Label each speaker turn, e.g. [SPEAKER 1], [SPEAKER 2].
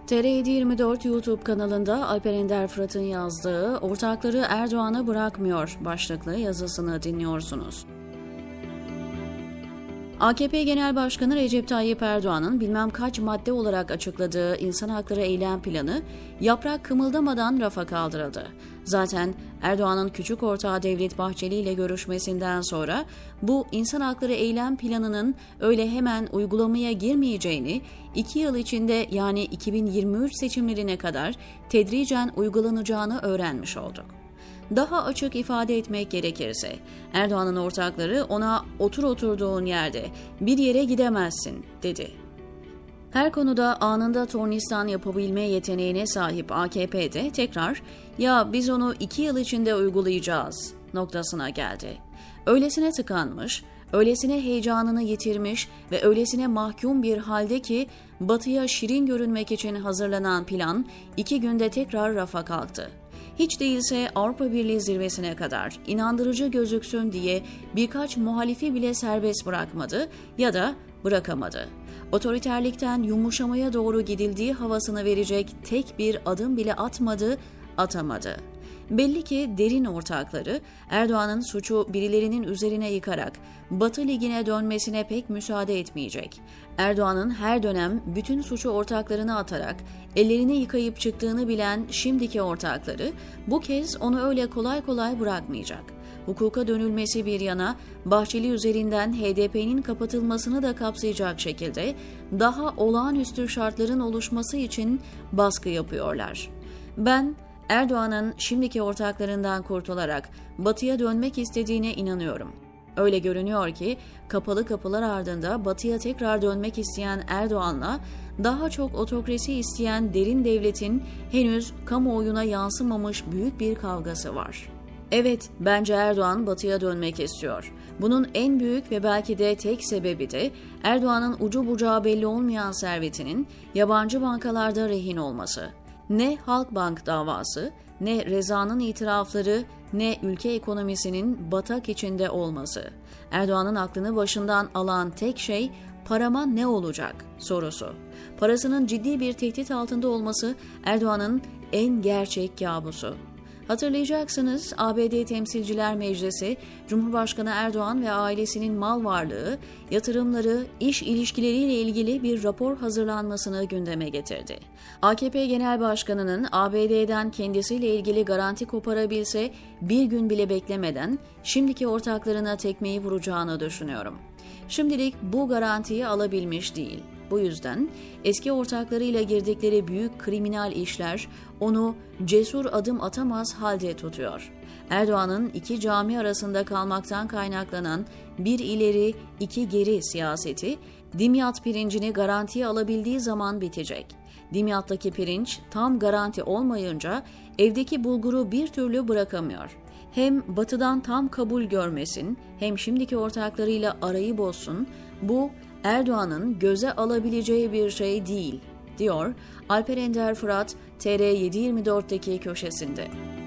[SPEAKER 1] TR724 YouTube kanalında Alper Ender Fırat'ın yazdığı "Ortakları Erdoğan'ı bırakmıyor" başlıklı yazısını dinliyorsunuz. AKP Genel Başkanı Recep Tayyip Erdoğan'ın bilmem kaç madde olarak açıkladığı insan hakları eylem planı yaprak kımıldamadan rafa kaldırıldı. Zaten Erdoğan'ın küçük ortağı Devlet Bahçeli ile görüşmesinden sonra bu insan hakları eylem planının öyle hemen uygulamaya girmeyeceğini, 2 yıl içinde yani 2023 seçimlerine kadar tedricen uygulanacağını öğrenmiş olduk. Daha açık ifade etmek gerekirse, Erdoğan'ın ortakları ona "otur oturduğun yerde, bir yere gidemezsin" dedi. Her konuda anında tornistan yapabilme yeteneğine sahip AKP'de tekrar "ya biz onu 2 yıl içinde uygulayacağız" noktasına geldi. Öylesine tıkanmış, öylesine heyecanını yitirmiş ve öylesine mahkum bir halde ki Batı'ya şirin görünmek için hazırlanan plan 2 günde tekrar rafa kalktı. Hiç değilse Avrupa Birliği zirvesine kadar inandırıcı gözüksün diye birkaç muhalifi bile serbest bırakmadı ya da bırakamadı. Otoriterlikten yumuşamaya doğru gidildiği havasını verecek tek bir adım bile atamadı. Belli ki derin ortakları Erdoğan'ın suçu birilerinin üzerine yıkarak Batı Ligi'ne dönmesine pek müsaade etmeyecek. Erdoğan'ın her dönem bütün suçu ortaklarına atarak ellerini yıkayıp çıktığını bilen şimdiki ortakları bu kez onu öyle kolay kolay bırakmayacak. Hukuka dönülmesi bir yana Bahçeli üzerinden HDP'nin kapatılmasını da kapsayacak şekilde daha olağanüstü şartların oluşması için baskı yapıyorlar. Ben Erdoğan'ın şimdiki ortaklarından kurtularak Batı'ya dönmek istediğine inanıyorum. Öyle görünüyor ki kapalı kapılar ardında Batı'ya tekrar dönmek isteyen Erdoğan'la daha çok otokrasi isteyen derin devletin henüz kamuoyuna yansımamış büyük bir kavgası var. Evet, bence Erdoğan Batı'ya dönmek istiyor. Bunun en büyük ve belki de tek sebebi de Erdoğan'ın ucu bucağı belli olmayan servetinin yabancı bankalarda rehin olması. Ne Halkbank davası, ne Reza'nın itirafları, ne ülke ekonomisinin batak içinde olması. Erdoğan'ın aklını başından alan tek şey "parama ne olacak?" sorusu. Parasının ciddi bir tehdit altında olması Erdoğan'ın en gerçek kabusu. Hatırlayacaksınız, ABD Temsilciler Meclisi, Cumhurbaşkanı Erdoğan ve ailesinin mal varlığı, yatırımları, iş ilişkileriyle ilgili bir rapor hazırlanmasını gündeme getirdi. AKP Genel Başkanı'nın ABD'den kendisiyle ilgili garanti koparabilse bir gün bile beklemeden şimdiki ortaklarına tekmeyi vuracağını düşünüyorum. Şimdilik bu garantiyi alabilmiş değil. Bu yüzden eski ortaklarıyla girdikleri büyük kriminal işler onu cesur adım atamaz halde tutuyor. Erdoğan'ın iki cami arasında kalmaktan kaynaklanan bir ileri iki geri siyaseti Dimyat pirincini garantiye alabildiği zaman bitecek. Dimyat'taki pirinç tam garanti olmayınca evdeki bulguru bir türlü bırakamıyor. Hem Batı'dan tam kabul görmesin, hem şimdiki ortaklarıyla arayı bozsun, bu Erdoğan'ın göze alabileceği bir şey değil, diyor Alper Ender Fırat, TR724'deki köşesinde.